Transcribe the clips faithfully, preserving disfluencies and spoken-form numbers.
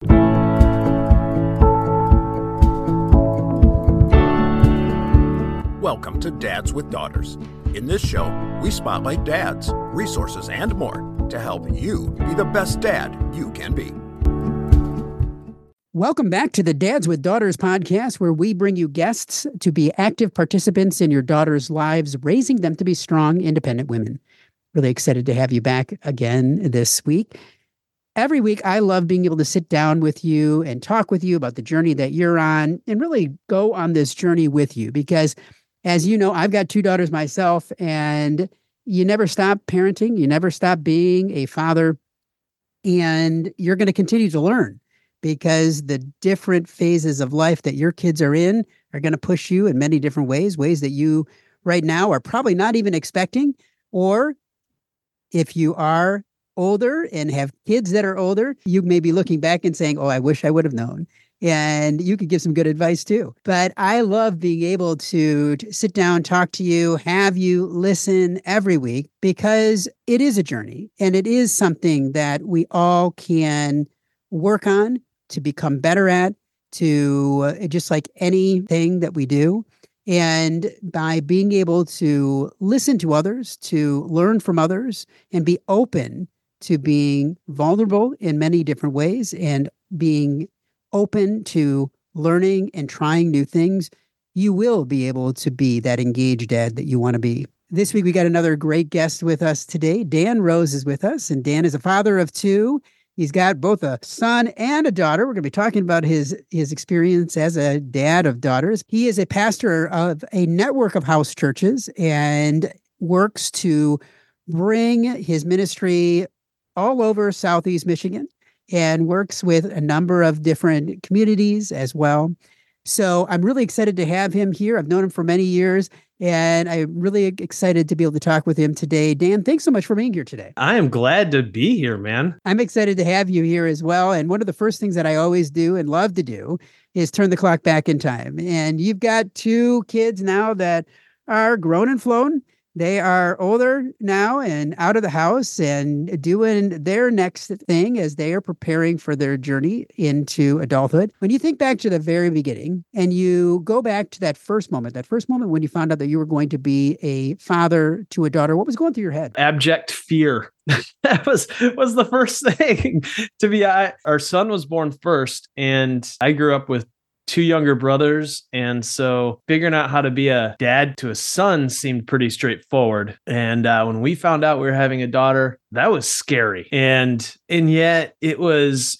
Welcome to Dads with Daughters. In this show, we spotlight dads, resources, and more to help you be the best dad you can be. Welcome back to the Dads with Daughters podcast, where we bring you guests to be active participants in your daughters' lives, raising them to be strong, independent women. Really excited to have you back again this week. Every week, I love being able to sit down with you and talk with you about the journey that you're on and really go on this journey with you. Because as you know, I've got two daughters myself, and you never stop parenting. You never stop being a father, and you're going to continue to learn, because the different phases of life that your kids are in are going to push you in many different ways, ways that you right now are probably not even expecting. Or if you are older and have kids that are older, you may be looking back and saying, oh, I wish I would have known. And you could give some good advice too. But I love being able to, to sit down, talk to you, have you listen every week, because it is a journey and it is something that we all can work on, to become better at, to uh, just like anything that we do. And by being able to listen to others, to learn from others, and be open to being vulnerable in many different ways, and being open to learning and trying new things, you will be able to be that engaged dad that you want to be. This week, we got another great guest with us today. Dan Rose is with us, and Dan is a father of two. He's got both a son and a daughter. We're going to be talking about his, his experience as a dad of daughters. He is a pastor of a network of house churches and works to bring his ministry all over Southeast Michigan, and works with a number of different communities as well. So I'm really excited to have him here. I've known him for many years, and I'm really excited to be able to talk with him today. Dan, thanks so much for being here today. I am glad to be here, man. I'm excited to have you here as well. And one of the first things that I always do and love to do is turn the clock back in time. And you've got two kids now that are grown and flown. They are older now and out of the house and doing their next thing as they are preparing for their journey into adulthood. When you think back to the very beginning and you go back to that first moment, that first moment when you found out that you were going to be a father to a daughter, what was going through your head? Abject fear. That was was the first thing. To be, I, our son was born first, and I grew up with two younger brothers. And so figuring out how to be a dad to a son seemed pretty straightforward. And uh, when we found out we were having a daughter, that was scary. And, and yet it was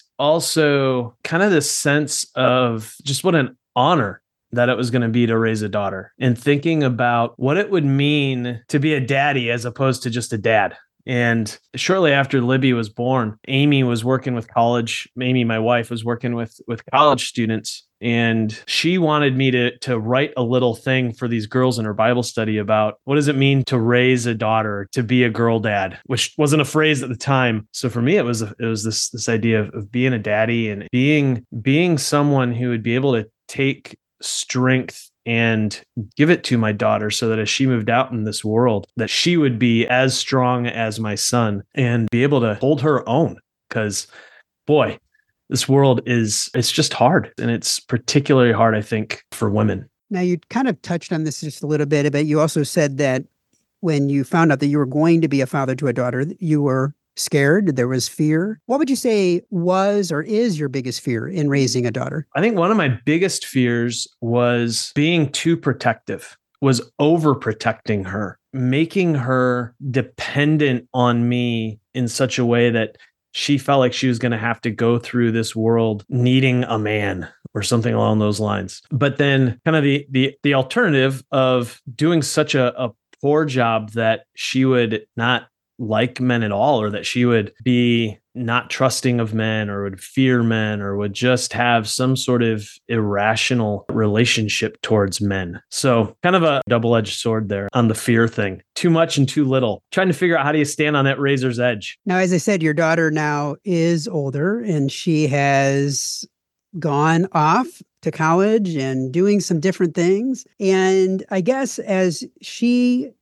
also kind of this sense of just what an honor that it was going to be to raise a daughter, and thinking about what it would mean to be a daddy as opposed to just a dad. And shortly after Libby was born, Amy was working with college. Amy, my wife, was working with, with college students. And she wanted me to, to write a little thing for these girls in her Bible study about what does it mean to raise a daughter, to be a girl dad, which wasn't a phrase at the time. So for me, it was it was this this idea of, of being a daddy and being being someone who would be able to take strength and give it to my daughter, so that as she moved out in this world, that she would be as strong as my son and be able to hold her own. Because, boy, this world is, it's just hard. And it's particularly hard, I think, for women. Now, you kind of touched on this just a little bit, but you also said that when you found out that you were going to be a father to a daughter, you were scared. There was fear. What would you say was or is your biggest fear in raising a daughter? I think one of my biggest fears was being too protective, was overprotecting her, making her dependent on me in such a way that she felt like she was going to have to go through this world needing a man or something along those lines. But then kind of the the the alternative of doing such a, a poor job that she would not like men at all, or that she would be not trusting of men, or would fear men, or would just have some sort of irrational relationship towards men. So kind of a double-edged sword there on the fear thing. Too much and too little. Trying to figure out, how do you stand on that razor's edge? Now, as I said, your daughter now is older, and she has gone off to college and doing some different things. And I guess as she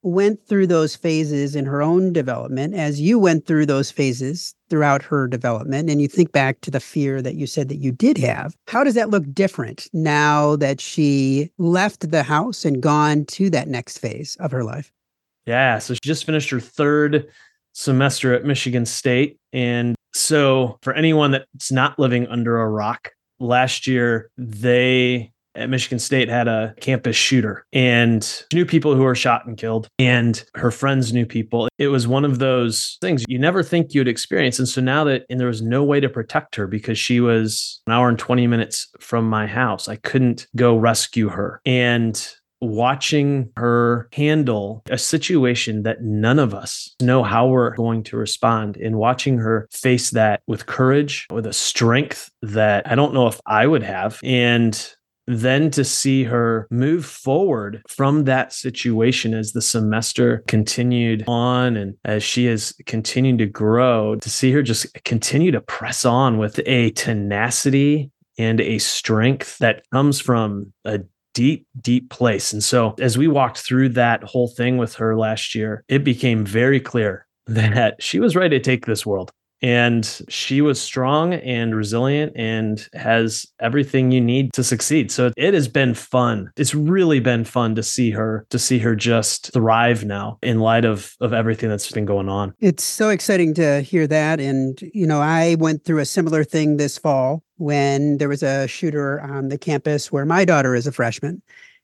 went through those phases in her own development, as you went through those phases throughout her development, and you think back to the fear that you said that you did have, how does that look different now that she left the house and gone to that next phase of her life? Yeah. So she just finished her third semester at Michigan State. And so for anyone that's not living under a rock, last year, they at Michigan State had a campus shooter and she knew people who were shot and killed, and her friends knew people. It was one of those things you never think you'd experience. And so now that, and there was no way to protect her because she was an hour and twenty minutes from my house, I couldn't go rescue her. And watching her handle a situation that none of us know how we're going to respond, and watching her face that with courage, with a strength that I don't know if I would have. And then to see her move forward from that situation as the semester continued on and as she has continued to grow, to see her just continue to press on with a tenacity and a strength that comes from a deep, deep place. And so as we walked through that whole thing with her last year, it became very clear that she was ready to take this world. And she was strong and resilient and has everything you need to succeed. So it has been fun. It's really been fun to see her, to see her just thrive now in light of, of everything that's been going on. It's so exciting to hear that. And, you know, I went through a similar thing this fall when there was a shooter on the campus where my daughter is a freshman.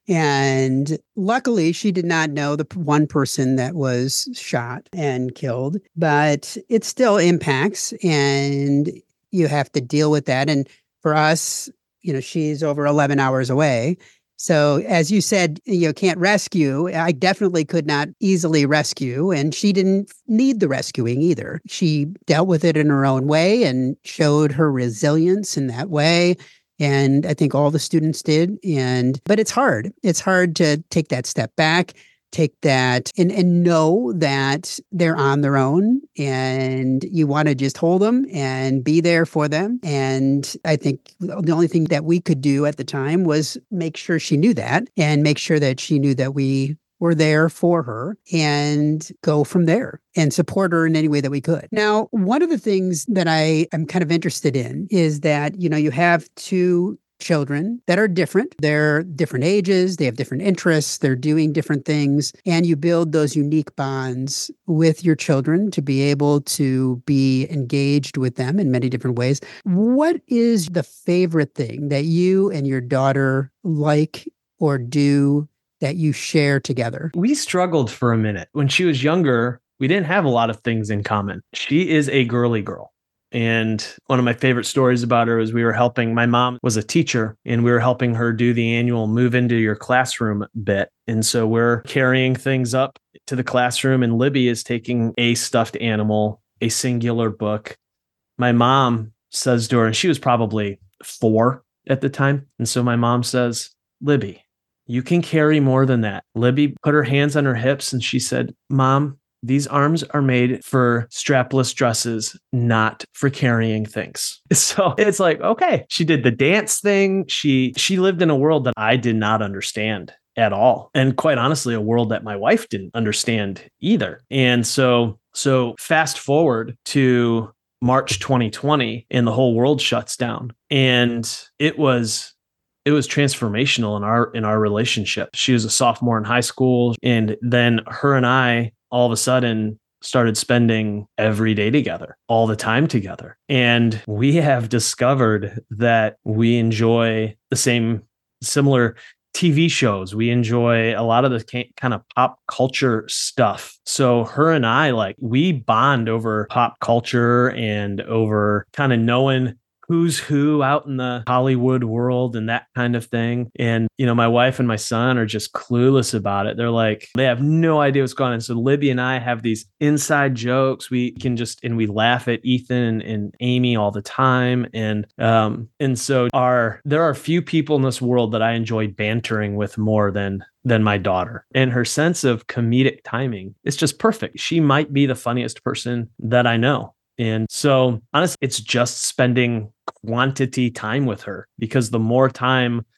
And luckily, she did not know the one person that was shot and killed, but it still impacts and you have to deal with that. And for us, you know, she's over eleven hours away. So as you said, you know, can't rescue. I definitely could not easily rescue, and she didn't need the rescuing either. She dealt with it in her own way and showed her resilience in that way. And I think all the students did. And, but it's hard. It's hard to take that step back, take that and, and know that they're on their own, and you want to just hold them and be there for them. And I think the only thing that we could do at the time was make sure she knew that, and make sure that she knew that we were there for her, and go from there and support her in any way that we could. Now, one of the things that I am kind of interested in is that, you know, you have two children that are different. They're different ages, they have different interests, they're doing different things, and you build those unique bonds with your children to be able to be engaged with them in many different ways. What is the favorite thing that you and your daughter like or do that you share together? We struggled for a minute. When she was younger, we didn't have a lot of things in common. She is a girly girl. And one of my favorite stories about her is we were helping, my mom was a teacher, and we were helping her do the annual move into your classroom bit. And so we're carrying things up to the classroom, and Libby is taking a stuffed animal, a singular book. My mom says to her, and she was probably four at the time. And so my mom says, "Libby, you can carry more than that." Libby put her hands on her hips and she said, "Mom, these arms are made for strapless dresses, not for carrying things." So it's like, okay, she did the dance thing. She, she lived in a world that I did not understand at all. And quite honestly, a world that my wife didn't understand either. And so, so fast forward to March twenty twenty and the whole world shuts down. And it was It was transformational in our in our relationship. She was a sophomore in high school, and then her and I all of a sudden started spending every day together, all the time together. And we have discovered that we enjoy the same similar T V shows. We enjoy a lot of the kind of pop culture stuff. So her and I, like, we bond over pop culture and over kind of knowing who's who out in the Hollywood world and that kind of thing. And, you know, my wife and my son are just clueless about it. They're like, they have no idea what's going on. So Libby and I have these inside jokes. We can just, and we laugh at Ethan and, and Amy all the time. And, um, and so our, there are few people in this world that I enjoy bantering with more than than my daughter. And her sense of comedic timing is just perfect. She might be the funniest person that I know. And so honestly, it's just spending quantity time with her, because the more time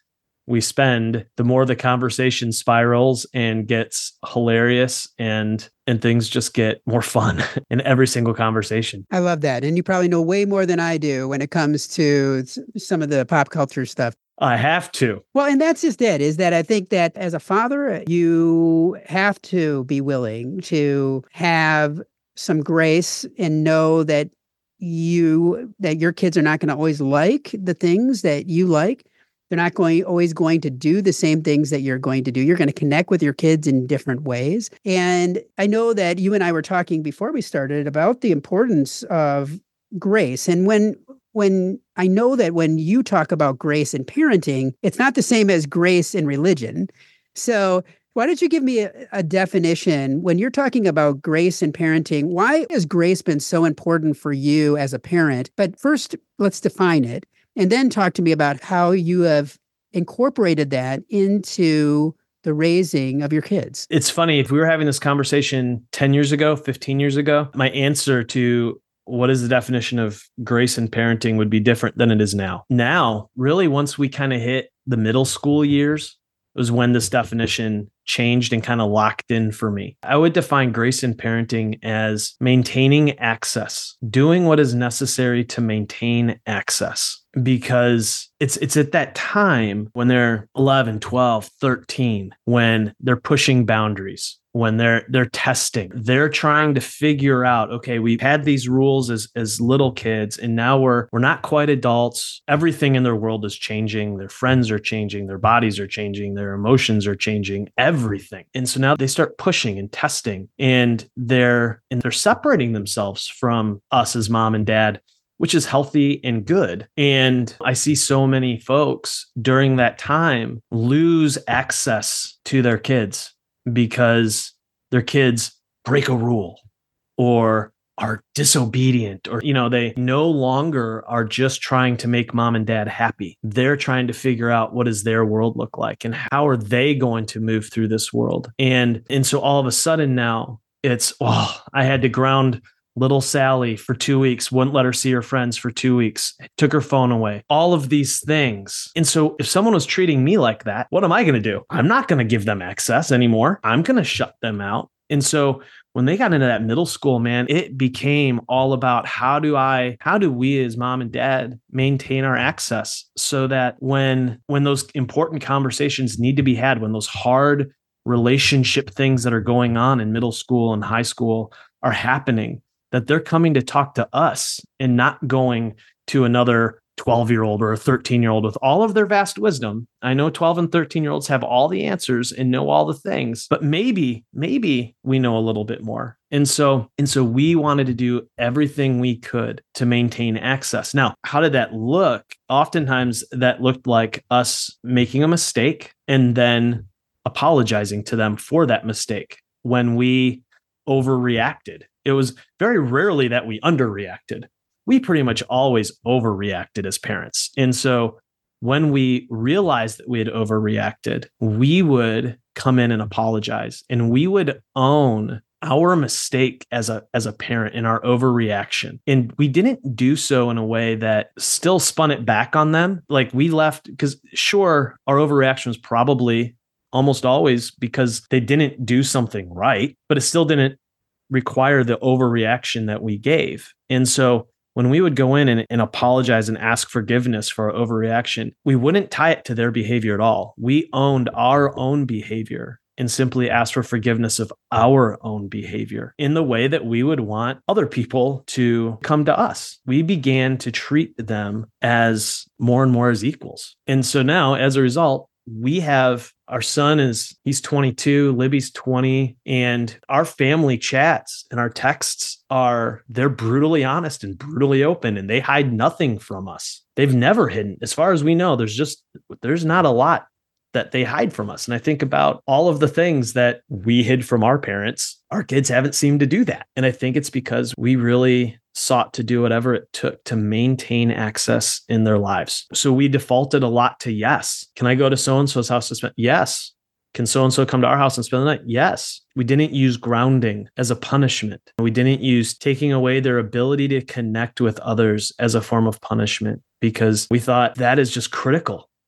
we spend, the more the conversation spirals and gets hilarious, and and things just get more fun in every single conversation. I love that. And you probably know way more than I do when it comes to some of the pop culture stuff. I have to. Well, and that's just it, is that I think that as a father, you have to be willing to have some grace and know that you, that your kids are not going to always like the things that you like. They're not going always going to do the same things that you're going to do. You're going to connect with your kids in different ways. And I know that you and I were talking before we started about the importance of grace. And when when I know that when you talk about grace in parenting, it's not the same as grace in religion. So why don't you give me a, a definition when you're talking about grace in parenting? Why has grace been so important for you as a parent? But first, let's define it. And then talk to me about how you have incorporated that into the raising of your kids. It's funny, if we were having this conversation ten years ago, fifteen years ago, my answer to what is the definition of grace in parenting would be different than it is now. Now, really, once we kind of hit the middle school years, was when this definition changed and kind of locked in for me. I would define grace in parenting as maintaining access, doing what is necessary to maintain access. Because it's it's at that time when they're eleven, twelve, thirteen, when they're pushing boundaries, when they're they're testing, they're trying to figure out, okay, we've had these rules as as little kids, and now we're we're not quite adults. Everything in their world is changing. Their friends are changing, their bodies are changing, their emotions are changing, everything. And so now they start pushing and testing, and they're and they're separating themselves from us as mom and dad, which is healthy and good. And I see so many folks during that time lose access to their kids because their kids break a rule or are disobedient, or, you know, they no longer are just trying to make mom and dad happy. They're trying to figure out what does their world look like and how are they going to move through this world. And, and so all of a sudden now it's, oh, I had to ground little Sally for two weeks, wouldn't let her see her friends for two weeks, took her phone away, all of these things. And so if someone was treating me like that, what am I going to do? I'm not going to give them access anymore. I'm going to shut them out. And so when they got into that middle school, man, it became all about how do I, how do we as mom and dad maintain our access so that when, when those important conversations need to be had, when those hard relationship things that are going on in middle school and high school are happening, that they're coming to talk to us and not going to another twelve-year-old or a thirteen-year-old with all of their vast wisdom. I know twelve and thirteen-year-olds have all the answers and know all the things, but maybe, maybe we know a little bit more. And so, and so we wanted to do everything we could to maintain access. Now, how did that look? Oftentimes that looked like us making a mistake and then apologizing to them for that mistake when we overreacted. It was very rarely that we underreacted. We pretty much always overreacted as parents. And so when we realized that we had overreacted, we would come in and apologize, and we would own our mistake as a as a parent in our overreaction. And we didn't do so in a way that still spun it back on them. Like we left, because sure, our overreaction was probably almost always because they didn't do something right, but it still didn't require the overreaction that we gave. And so when we would go in and, and apologize and ask forgiveness for our overreaction, we wouldn't tie it to their behavior at all. We owned our own behavior and simply asked for forgiveness of our own behavior in the way that we would want other people to come to us. We began to treat them as more and more as equals. And so now, as a result, we have our son is, he's twenty-two, Libby's twenty, and our family chats and our texts are, they're brutally honest and brutally open, and they hide nothing from us. They've never hidden. As far as we know, there's just, there's not a lot that they hide from us. And I think about all of the things that we hid from our parents. Our kids haven't seemed to do that. And I think it's because we really sought to do whatever it took to maintain access in their lives. So we defaulted a lot to yes. Can I go to so-and-so's house to spend? Yes. Can so-and-so come to our house and spend the night? Yes. We didn't use grounding as a punishment. We didn't use taking away their ability to connect with others as a form of punishment, because we thought that is just critical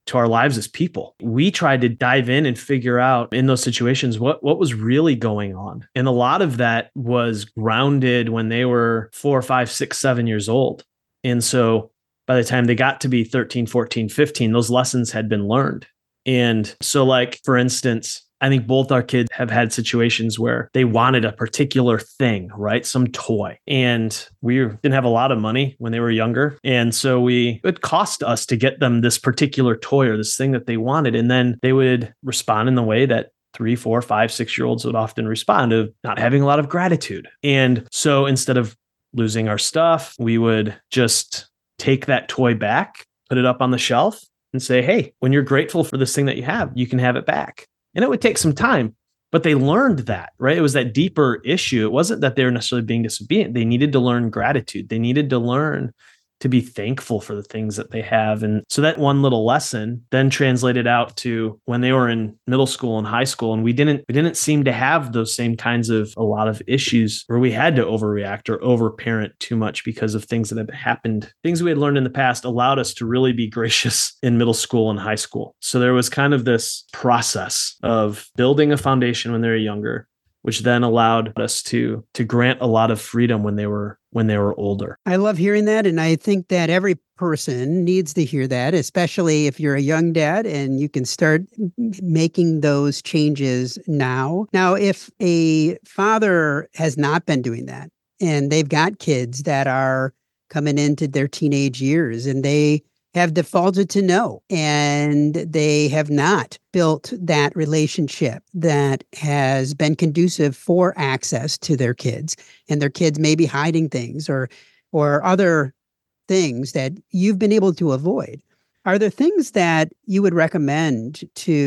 to our lives as people. We tried to dive in and figure out in those situations what, what was really going on. And a lot of that was grounded when they were four, five, six, seven years old. And so by the time they got to be thirteen, fourteen, fifteen, those lessons had been learned. And so like, for instance, I think both our kids have had situations where they wanted a particular thing, right? Some toy. And we didn't have a lot of money when they were younger. And so we, it cost us to get them this particular toy or this thing that they wanted. And then they would respond in the way that three, four, five, six year olds would often respond, of not having a lot of gratitude. And so instead of losing our stuff, we would just take that toy back, put it up on the shelf and say, hey, when you're grateful for this thing that you have, you can have it back. And it would take some time, but they learned that, right? It was that deeper issue. It wasn't that they were necessarily being disobedient. They needed to learn gratitude. They needed to learn to be thankful for the things that they have. And so that one little lesson then translated out to when they were in middle school and high school. And we didn't, we didn't seem to have those same kinds of a lot of issues where we had to overreact or overparent too much because of things that had happened. Things we had learned in the past allowed us to really be gracious in middle school and high school. So there was kind of this process of building a foundation when they were younger, which then allowed us to to grant a lot of freedom when they were when they were older. I love hearing that. And I think that every person needs to hear that, especially if you're a young dad and you can start making those changes now. Now, if a father has not been doing that and they've got kids that are coming into their teenage years and they have defaulted to no, and they have not built that relationship that has been conducive for access to their kids, and their kids may be hiding things or or other things that you've been able to avoid. Are there things that you would recommend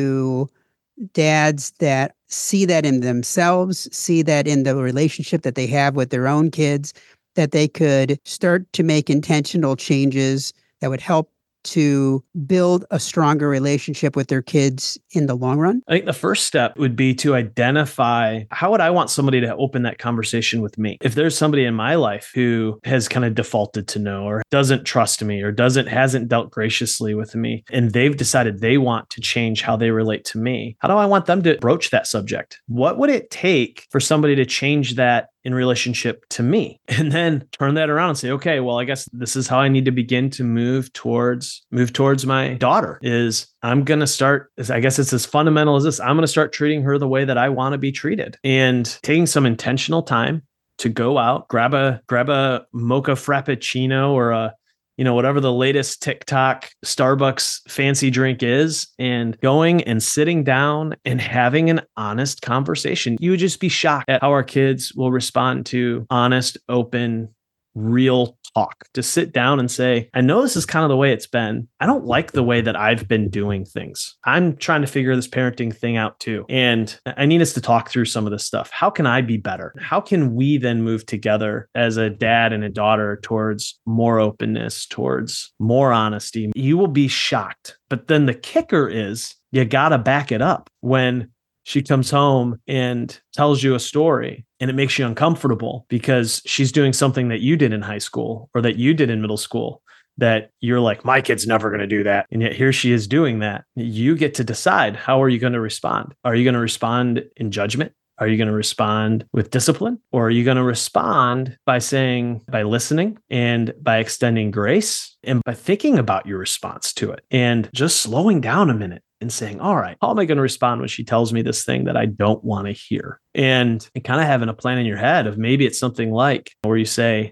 to dads that see that in themselves, see that in the relationship that they have with their own kids, that they could start to make intentional changes that would help to build a stronger relationship with their kids in the long run? I think the first step would be to identify, how would I want somebody to open that conversation with me? If there's somebody in my life who has kind of defaulted to no, or doesn't trust me, or doesn't hasn't dealt graciously with me, and they've decided they want to change how they relate to me, how do I want them to broach that subject? What would it take for somebody to change that in relationship to me? And then turn that around and say, okay, well, I guess this is how I need to begin to move towards, move towards my daughter. Is I'm going to start, I guess it's as fundamental as this. I'm going to start treating her the way that I want to be treated, and taking some intentional time to go out, grab a, grab a mocha frappuccino or a, you know, whatever the latest TikTok Starbucks fancy drink is, and going and sitting down and having an honest conversation. You would just be shocked at how our kids will respond to honest, open, real talk. To sit down and say, I know this is kind of the way it's been. I don't like the way that I've been doing things. I'm trying to figure this parenting thing out too. And I need us to talk through some of this stuff. How can I be better? How can we then move together as a dad and a daughter towards more openness, towards more honesty? You will be shocked. But then the kicker is you got to back it up. When she comes home and tells you a story and it makes you uncomfortable because she's doing something that you did in high school or that you did in middle school, that you're like, my kid's never going to do that. And yet here she is doing that. You get to decide, how are you going to respond? Are you going to respond in judgment? Are you going to respond with discipline? Or are you going to respond by saying, by listening and by extending grace and by thinking about your response to it and just slowing down a minute and saying, all right, how am I going to respond when she tells me this thing that I don't want to hear? And, and kind of having a plan in your head of, maybe it's something like where you say,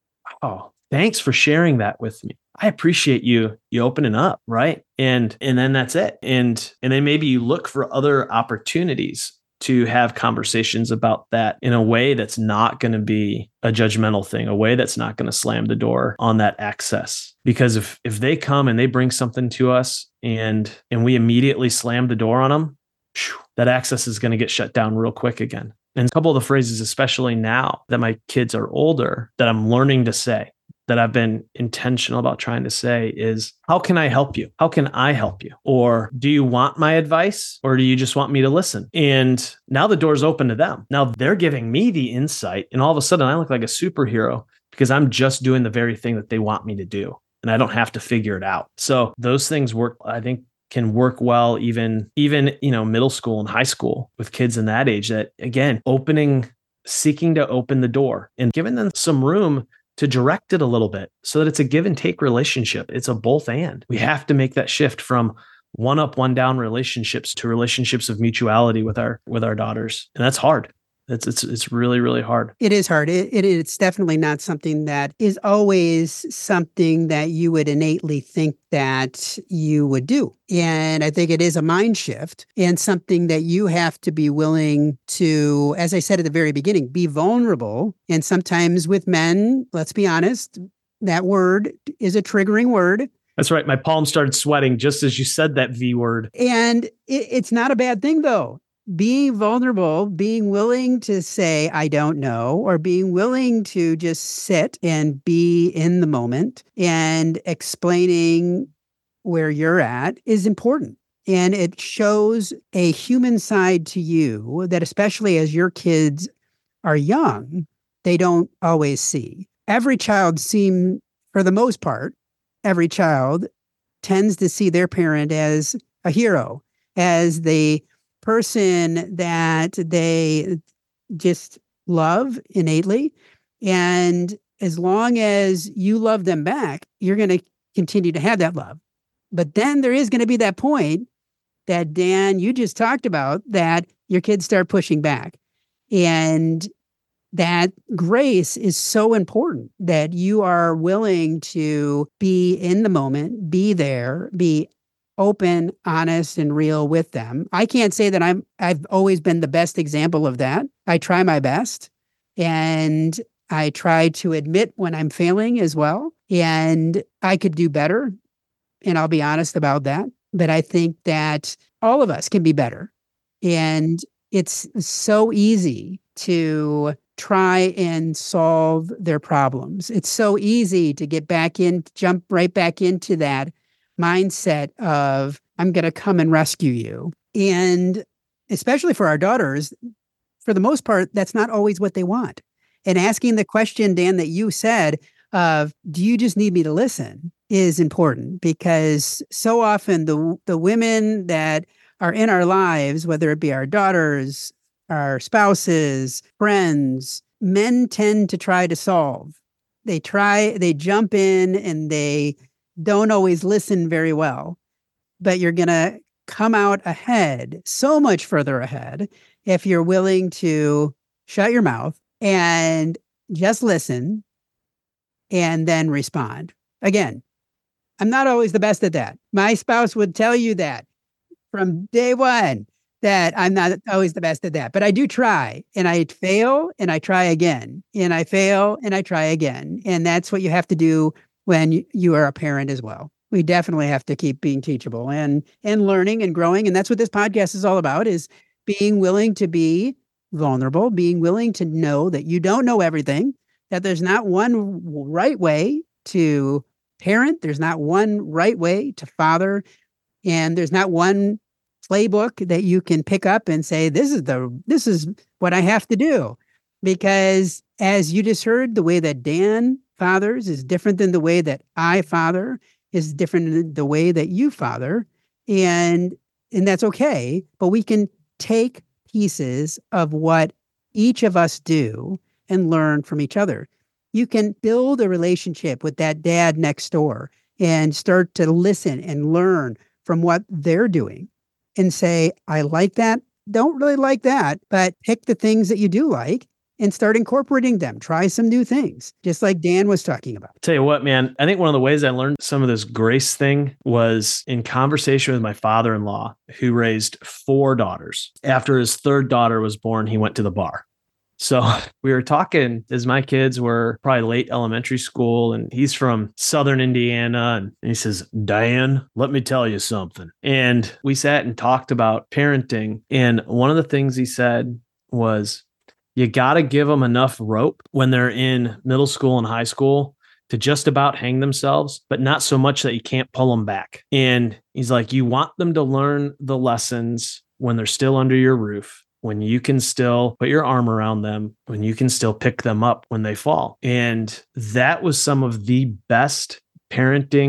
oh, thanks for sharing that with me. I appreciate you, you opening up, right? And, and then that's it. And, and then maybe you look for other opportunities to have conversations about that in a way that's not going to be a judgmental thing, a way that's not going to slam the door on that access. Because if if they come and they bring something to us and and we immediately slam the door on them, whew, that access is going to get shut down real quick again. And a couple of the phrases, especially now that my kids are older, that I'm learning to say, that I've been intentional about trying to say is, how can I help you? How can I help you? Or do you want my advice, or do you just want me to listen? And now the door's open to them. Now they're giving me the insight, and all of a sudden I look like a superhero because I'm just doing the very thing that they want me to do. And I don't have to figure it out. So those things work, I think, can work well, even, even, you know, middle school and high school with kids in that age. That again, opening, seeking to open the door and giving them some room to direct it a little bit so that it's a give and take relationship. It's a both and. We have to make that shift from one up, one down relationships to relationships of mutuality with our with our daughters. And that's hard. It's it's it's really, really hard. It is hard. It, it It's definitely not something that is always something that you would innately think that you would do. And I think it is a mind shift and something that you have to be willing to, as I said at the very beginning, be vulnerable. And sometimes with men, let's be honest, that word is a triggering word. That's right. My palms started sweating just as you said that V word. And it, it's not a bad thing, though. Being vulnerable, being willing to say, I don't know, or being willing to just sit and be in the moment and explaining where you're at is important. And it shows a human side to you that, especially as your kids are young, they don't always see. Every child seems, for the most part, every child tends to see their parent as a hero, as the person that they just love innately. And as long as you love them back, you're going to continue to have that love. But then there is going to be that point that, Dan, you just talked about, that your kids start pushing back. And that grace is so important, that you are willing to be in the moment, be there, be open, honest, and real with them. I can't say that I'm, I've always been the best example of that. I try my best, and I try to admit when I'm failing as well. And I could do better, and I'll be honest about that. But I think that all of us can be better. And it's so easy to try and solve their problems. It's so easy to get back in, jump right back into that mindset of, I'm going to come and rescue you. And especially for our daughters, for the most part, that's not always what they want. And asking the question, Dan, that you said of, do you just need me to listen, is important, because so often the the women that are in our lives, whether it be our daughters, our spouses, friends, men tend to try to solve. They try, they jump in and they don't always listen very well, but you're going to come out ahead, so much further ahead, if you're willing to shut your mouth and just listen and then respond. Again, I'm not always the best at that. My spouse would tell you that from day one, that I'm not always the best at that, but I do try, and I fail and I try again, and I fail and I try again. And that's what you have to do when you are a parent as well. We definitely have to keep being teachable and and learning and growing. And that's what this podcast is all about, is being willing to be vulnerable, being willing to know that you don't know everything, that there's not one right way to parent, there's not one right way to father, and there's not one playbook that you can pick up and say, this is the this is what I have to do. Because as you just heard, the way that Dan fathers is different than the way that I father, is different than the way that you father. And and that's okay. But we can take pieces of what each of us do and learn from each other. You can build a relationship with that dad next door and start to listen and learn from what they're doing and say, I like that, don't really like that, but pick the things that you do like and start incorporating them. Try some new things, just like Dan was talking about. Tell you what, man, I think one of the ways I learned some of this grace thing was in conversation with my father-in-law, who raised four daughters. After his third daughter was born, he went to the bar. So we were talking as my kids were probably late elementary school, and he's from Southern Indiana. And he says, Dan, let me tell you something. And we sat and talked about parenting. And one of the things he said was, you got to give them enough rope when they're in middle school and high school to just about hang themselves, but not so much that you can't pull them back. And he's like, you want them to learn the lessons when they're still under your roof, when you can still put your arm around them, when you can still pick them up when they fall. And that was some of the best parenting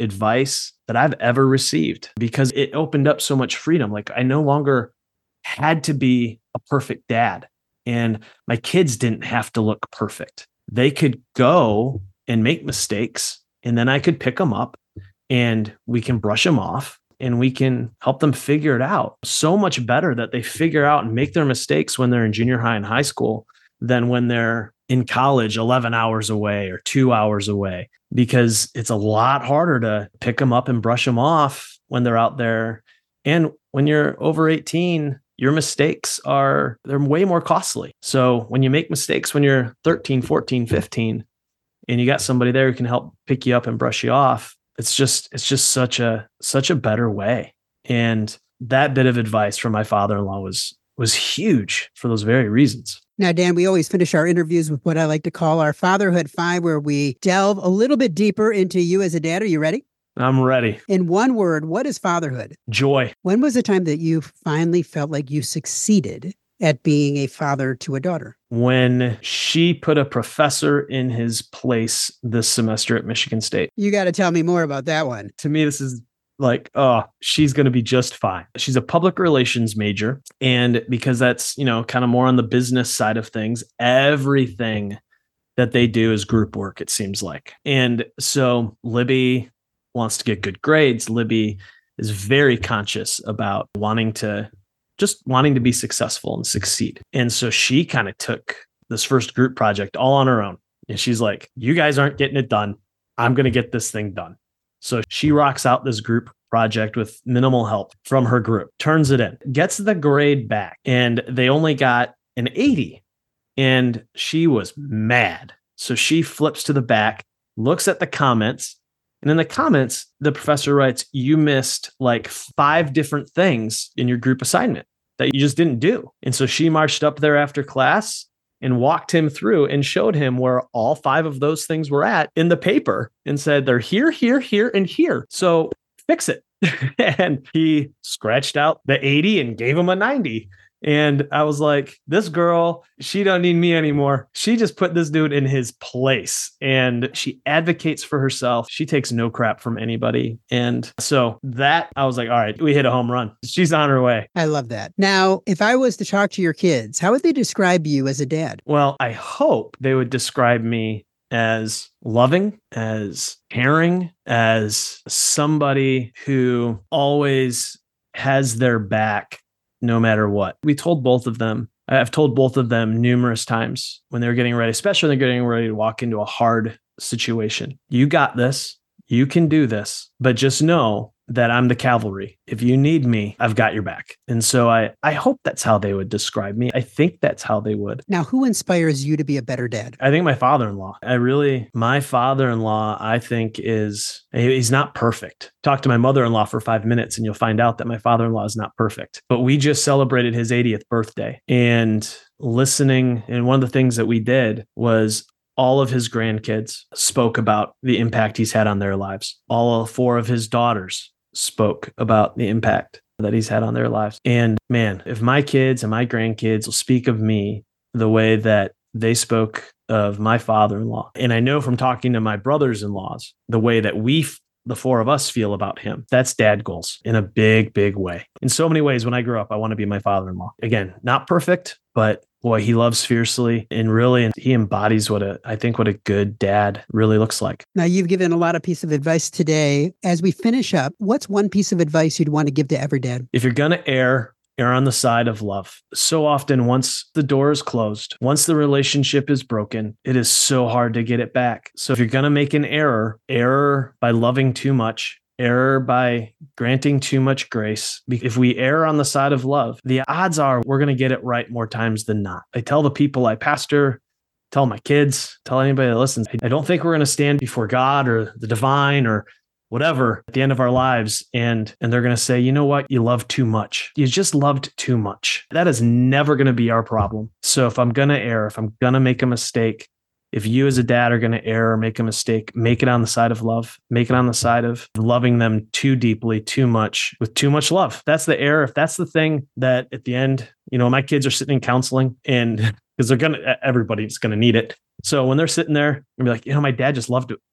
advice that I've ever received because it opened up so much freedom. Like I no longer had to be a perfect dad, and my kids didn't have to look perfect. They could go and make mistakes, and then I could pick them up and we can brush them off and we can help them figure it out. So much better that they figure out and make their mistakes when they're in junior high and high school than when they're in college eleven hours away or two hours away, because it's a lot harder to pick them up and brush them off when they're out there. And when you're over eighteen, your mistakes are, they're way more costly. So when you make mistakes when you're thirteen, fourteen, fifteen, and you got somebody there who can help pick you up and brush you off, it's just, it's just such a, such a better way. And that bit of advice from my father-in-law was, was huge for those very reasons. Now, Dan, we always finish our interviews with what I like to call our Fatherhood Five, where we delve a little bit deeper into you as a dad. Are you ready? I'm ready. In one word, what is fatherhood? Joy. When was the time that you finally felt like you succeeded at being a father to a daughter? When she put a professor in his place this semester at Michigan State. You got to tell me more about that one. To me, this is like, oh, she's going to be just fine. She's a public relations major. And because that's, you know, kind of more on the business side of things, everything that they do is group work, it seems like. And so Libby wants to get good grades. Libby is very conscious about wanting to just wanting to be successful and succeed. And so she kind of took this first group project all on her own. And she's like, you guys aren't getting it done. I'm going to get this thing done. So she rocks out this group project with minimal help from her group, turns it in, gets the grade back, and they only got an eighty. And she was mad. So she flips to the back, looks at the comments, and in the comments, the professor writes, you missed like five different things in your group assignment that you just didn't do. And so she marched up there after class and walked him through and showed him where all five of those things were at in the paper and said, they're here, here, here, and here. So fix it. And he scratched out the eighty and gave him a ninety. And I was like, this girl, she don't need me anymore. She just put this dude in his place, and she advocates for herself. She takes no crap from anybody. And so that I was like, all right, we hit a home run. She's on her way. I love that. Now, if I was to talk to your kids, how would they describe you as a dad? Well, I hope they would describe me as loving, as caring, as somebody who always has their back no matter what. We told both of them, I've told both of them numerous times when they were getting ready, especially when they're getting ready to walk into a hard situation. You got this. You can do this, but just know that I'm the cavalry. If you need me, I've got your back. And so I, I hope that's how they would describe me. I think that's how they would. Now, who inspires you to be a better dad? I think my father-in-law. I really, my father-in-law, I think is, he's not perfect. Talk to my mother-in-law for five minutes and you'll find out that my father-in-law is not perfect. But we just celebrated his eightieth birthday, and listening, and one of the things that we did was all of his grandkids spoke about the impact he's had on their lives. All four of his daughters spoke about the impact that he's had on their lives. And man, if my kids and my grandkids will speak of me the way that they spoke of my father-in-law, and I know from talking to my brothers-in-laws, the way that we, the four of us, feel about him, that's dad goals in a big, big way. In so many ways, when I grow up, I want to be my father-in-law. Again, not perfect, but boy, he loves fiercely, and really he embodies what a, I think what a good dad really looks like. Now, you've given a lot of piece of advice today. As we finish up, what's one piece of advice you'd want to give to every dad? If you're going to err, err on the side of love. So often, once the door is closed, once the relationship is broken, it is so hard to get it back. So if you're going to make an error, error by loving too much, error by granting too much grace. If we err on the side of love, the odds are we're going to get it right more times than not. I tell the people I pastor, tell my kids, tell anybody that listens, I don't think we're going to stand before God or the divine or whatever at the end of our lives, and and they're going to say, you know what, you loved too much. You just loved too much. That is never going to be our problem. So if I'm going to err, if I'm going to make a mistake, if you as a dad are going to err or make a mistake, make it on the side of love. Make it on the side of loving them too deeply, too much, with too much love. That's the error. If that's the thing that at the end, you know, my kids are sitting in counseling, and because they're going to, everybody's going to need it. So when they're sitting there and be like, you know, my dad just loved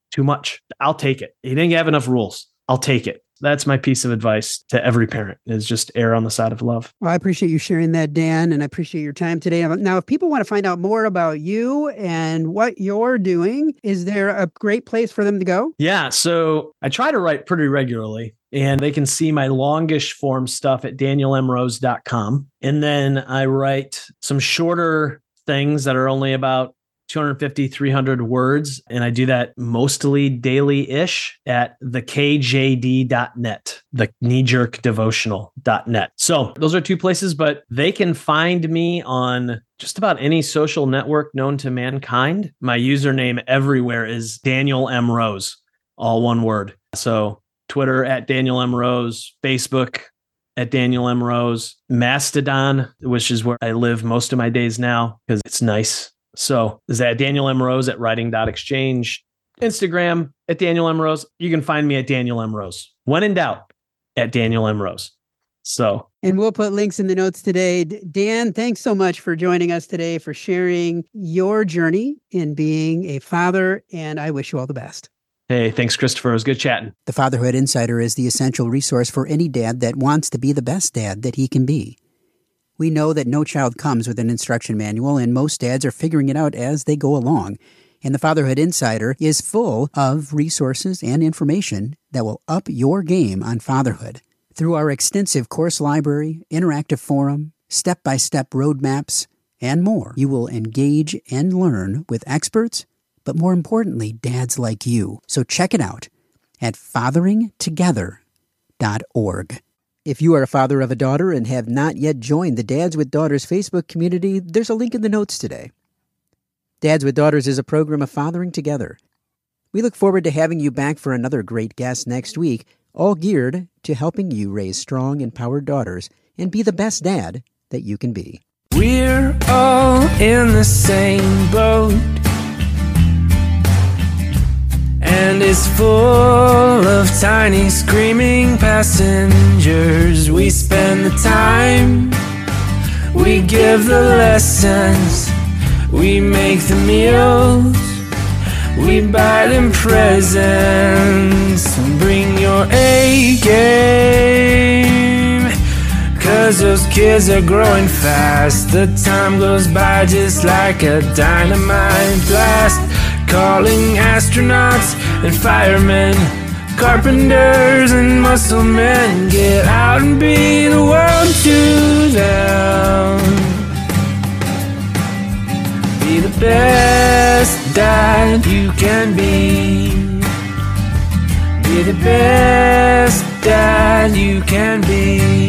too much. I'll take it. You didn't have enough rules. I'll take it. That's my piece of advice to every parent, is just err on the side of love. Well, I appreciate you sharing that, Dan, and I appreciate your time today. Now, if people want to find out more about you and what you're doing, is there a great place for them to go? Yeah. So I try to write pretty regularly, and they can see my longish form stuff at daniel m rose dot com. And then I write some shorter things that are only about two hundred fifty, three hundred words. And I do that mostly daily-ish at the k j d dot net, the knee jerk devotional dot net. So those are two places, but they can find me on just about any social network known to mankind. My username everywhere is Daniel M. Rose, all one word. So Twitter at Daniel M. Rose, Facebook at Daniel M. Rose, Mastodon, which is where I live most of my days now because it's nice. So is that Daniel M. Rose at writing dot exchange, Instagram at Daniel M. Rose. You can find me at Daniel M. Rose. When in doubt, at Daniel M. Rose. So, and we'll put links in the notes today. Dan, thanks so much for joining us today, for sharing your journey in being a father. And I wish you all the best. Hey, thanks, Christopher. It was good chatting. The Fatherhood Insider is the essential resource for any dad that wants to be the best dad that he can be. We know that no child comes with an instruction manual, and most dads are figuring it out as they go along. And the Fatherhood Insider is full of resources and information that will up your game on fatherhood. Through our extensive course library, interactive forum, step-by-step roadmaps, and more, you will engage and learn with experts, but more importantly, dads like you. So check it out at fathering together dot org. If you are a father of a daughter and have not yet joined the Dads with Daughters Facebook community, there's a link in the notes today. Dads with Daughters is a program of fathering together. We look forward to having you back for another great guest next week, all geared to helping you raise strong, empowered daughters and be the best dad that you can be. We're all in the same boat, and it's full of tiny screaming passengers. We spend the time, we give the lessons, we make the meals, we buy them presents. Bring your A game, 'cause those kids are growing fast. The time goes by just like a dynamite blast. Calling astronauts and firemen, carpenters and muscle men. Get out and be the world to them. Be the best dad you can be. Be the best dad you can be.